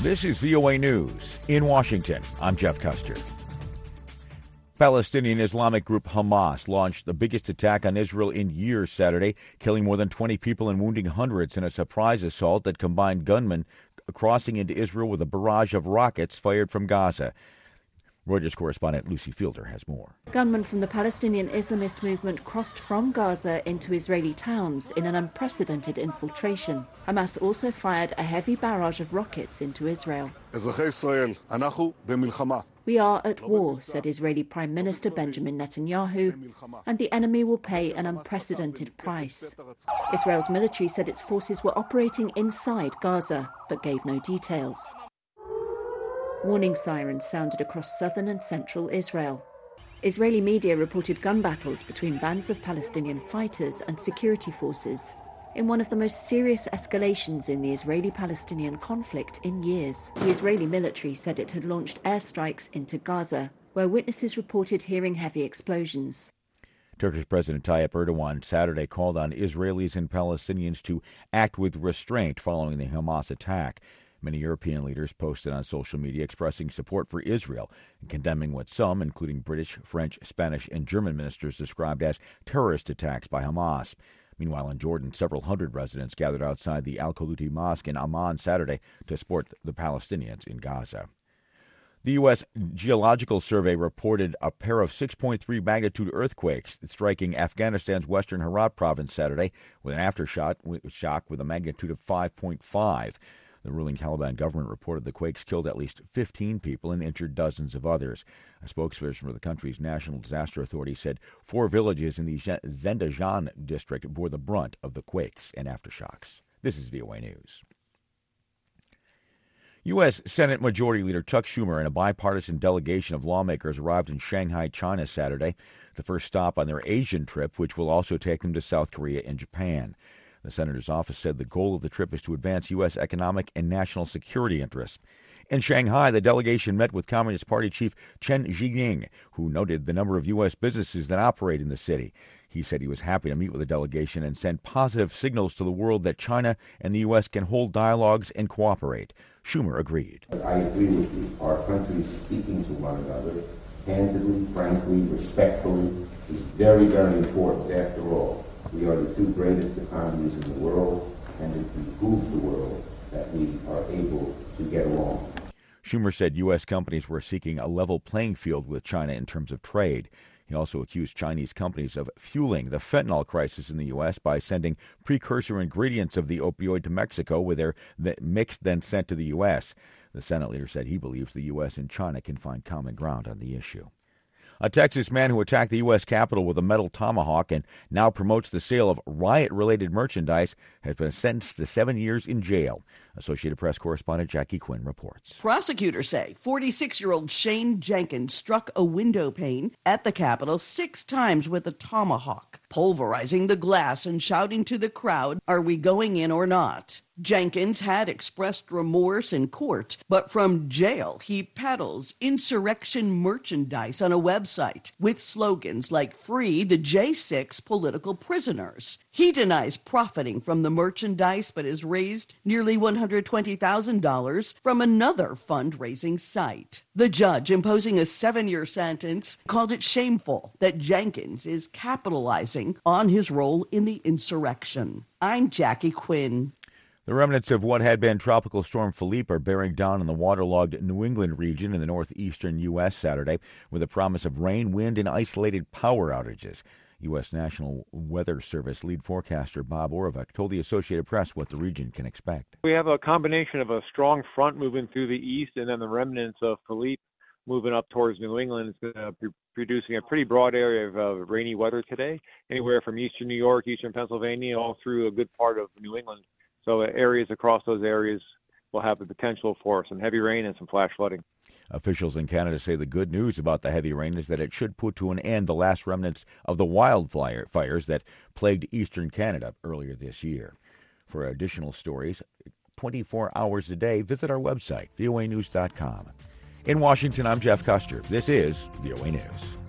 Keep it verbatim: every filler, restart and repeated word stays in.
This is V O A News. In Washington, I'm Jeff Custer. Palestinian Islamic group Hamas launched the biggest attack on Israel in years Saturday, killing more than twenty people and wounding hundreds in a surprise assault that combined gunmen crossing into Israel with a barrage of rockets fired from Gaza. Reuters correspondent Lucy Fielder has more. Gunmen from the Palestinian Islamist movement crossed from Gaza into Israeli towns in an unprecedented infiltration. Hamas also fired a heavy barrage of rockets into Israel. We are at war, said Israeli Prime Minister Benjamin Netanyahu, and the enemy will pay an unprecedented price. Israel's military said its forces were operating inside Gaza, but gave no details. Warning sirens sounded across southern and central Israel. Israeli media reported gun battles between bands of Palestinian fighters and security forces in one of the most serious escalations in the Israeli-Palestinian conflict in years. The Israeli military said it had launched airstrikes into Gaza, where witnesses reported hearing heavy explosions. Turkish President Tayyip Erdogan Saturday called on Israelis and Palestinians to act with restraint following the Hamas attack. Many European leaders posted on social media expressing support for Israel and condemning what some, including British, French, Spanish, and German ministers, described as terrorist attacks by Hamas. Meanwhile, in Jordan, several hundred residents gathered outside the Al-Khouti Mosque in Amman Saturday to support the Palestinians in Gaza. The U S Geological Survey reported a pair of six point three magnitude earthquakes striking Afghanistan's western Herat province Saturday, with an aftershock shock with a magnitude of five point five. The ruling Taliban government reported the quakes killed at least fifteen people and injured dozens of others. A spokesperson for the country's National Disaster Authority said four villages in the Zendajan district bore the brunt of the quakes and aftershocks. This is V O A News. U S. Senate Majority Leader Chuck Schumer and a bipartisan delegation of lawmakers arrived in Shanghai, China Saturday, the first stop on their Asian trip, which will also take them to South Korea and Japan. The senator's office said the goal of the trip is to advance U S economic and national security interests. In Shanghai, the delegation met with Communist Party chief Chen Zhiying, who noted the number of U S businesses that operate in the city. He said he was happy to meet with the delegation and send positive signals to the world that China and the U S can hold dialogues and cooperate. Schumer agreed. I agree with you. Our countries speaking to one another, candidly, frankly, respectfully, is very, very important after all. We are the two greatest economies in the world, and it behooves the world that we are able to get along. Schumer said U S companies were seeking a level playing field with China in terms of trade. He also accused Chinese companies of fueling the fentanyl crisis in the U S by sending precursor ingredients of the opioid to Mexico, with their mix then sent to the U S. The Senate leader said he believes the U S and China can find common ground on the issue. A Texas man who attacked the U S Capitol with a metal tomahawk and now promotes the sale of riot-related merchandise has been sentenced to seven years in jail. Associated Press correspondent Jackie Quinn reports. Prosecutors say forty-six-year-old Shane Jenkins struck a window pane at the Capitol six times with a tomahawk, pulverizing the glass and shouting to the crowd, "Are we going in or not?" Jenkins had expressed remorse in court, but from jail he peddles insurrection merchandise on a website with slogans like "Free the J six political prisoners." He denies profiting from the merchandise, but has raised nearly one hundred twenty thousand dollars from another fundraising site. The judge, imposing a seven-year sentence, called it shameful that Jenkins is capitalizing on his role in the insurrection. I'm Jackie Quinn. The remnants of what had been Tropical Storm Philippe are bearing down on the waterlogged New England region in the northeastern U S Saturday, with a promise of rain, wind, and isolated power outages. U S. National Weather Service lead forecaster Bob Oravec told the Associated Press what the region can expect. We have a combination of a strong front moving through the east and then the remnants of Philippe moving up towards New England. It's going to be producing a pretty broad area of uh, rainy weather today, anywhere from eastern New York, eastern Pennsylvania, all through a good part of New England. So areas across those areas will have the potential for some heavy rain and some flash flooding. Officials in Canada say the good news about the heavy rain is that it should put to an end the last remnants of the wildfires that plagued eastern Canada earlier this year. For additional stories, twenty-four hours a day, visit our website, V O A news dot com. In Washington, I'm Jeff Custer. This is V O A News.